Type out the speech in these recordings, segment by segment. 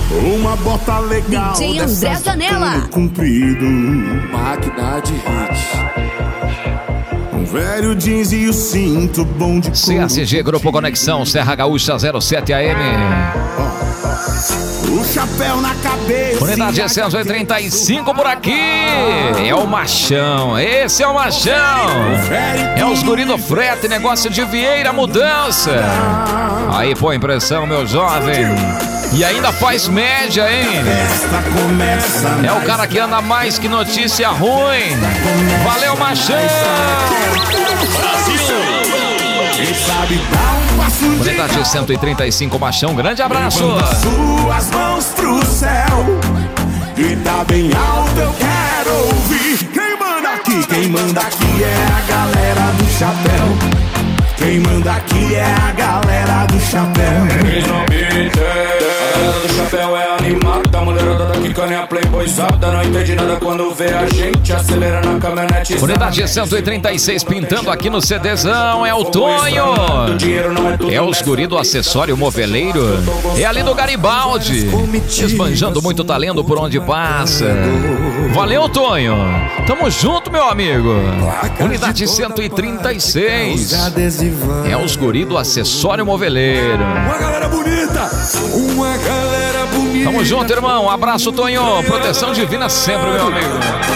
Uma bota legal, DJ André Zanella. Comprido, máquina de hits. um velho jeans e o cinto bom de couro. CSG Grupo Conexão, Serra Gaúcha 07 AM. O chapéu na cabeça. Unidade 135 por aqui. É o machão, esse é o machão. É os guri do frete, negócio de Vieira Mudança. Aí põe pressão, meu jovem. E ainda faz média, hein? É o cara que anda mais que notícia ruim. Valeu, machão. Unidade 135, machão, grande abraço. Suas mãos pro céu, grita bem alto, eu quero ouvir. Quem manda aqui? Quem manda aqui é a galera do chapéu. Quem manda aqui é a galera do chapéu. A galera do chapéu é animada, a mulherada daqui caninha playboyzada. Não entende nada quando vê a gente acelera na caminhonete. Unidade 136 pintando aqui no CDzão, é o Tonho. É os guri do acessório moveleiro. É ali do Garibaldi, esbanjando muito talento por onde passa. Valeu, Tonho. Tamo junto, meu amigo. Unidade 136. É os guri do acessório moveleiro. Uma galera bonita, uma galera bonita. Tamo junto, irmão. Abraço, Tonho. Proteção divina sempre, meu amigo.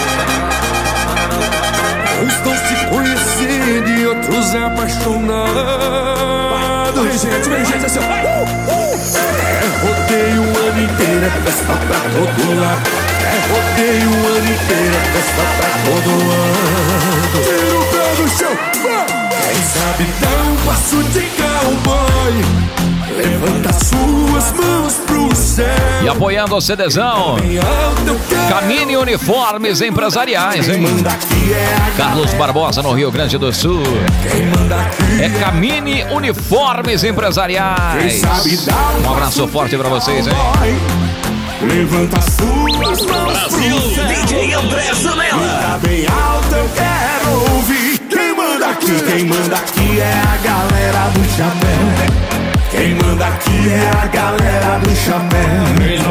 Uns estão se conhecendo e outros apaixonados. Vem, gente, assim, ó. É rodeio o ano inteiro, é festa pra todo lado. É rodeio o ano inteiro, é festa pra todo lado. Tira o pé do chão, quem sabe dá um passo de cowboy. Levanta suas mãos pro céu. E apoiando o CDzão, Camini Uniformes Empresariais, hein? Carlos Barbosa, no Rio Grande do Sul. É Camini Uniformes Empresariais. Um abraço forte pra vocês, hein? Levanta suas mãos Brasil, pro céu. DJ André Zanella. Tá bem alto, eu quero ouvir. Quem manda aqui é a galera do chapéu. Quem manda aqui é a galera do chapéu.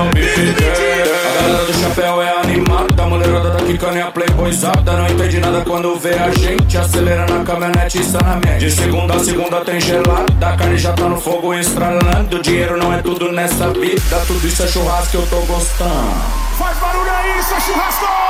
A galera do chapéu é animada, a mulherada daqui caninha playboyzada. Não entende nada quando vê a gente acelera na caminhonete sanamente. De segunda a segunda tem gelada, a carne já tá no fogo estralando. Dinheiro não é tudo nessa vida, tudo isso é churrasco que eu tô gostando. Faz barulho aí, seu churrasco!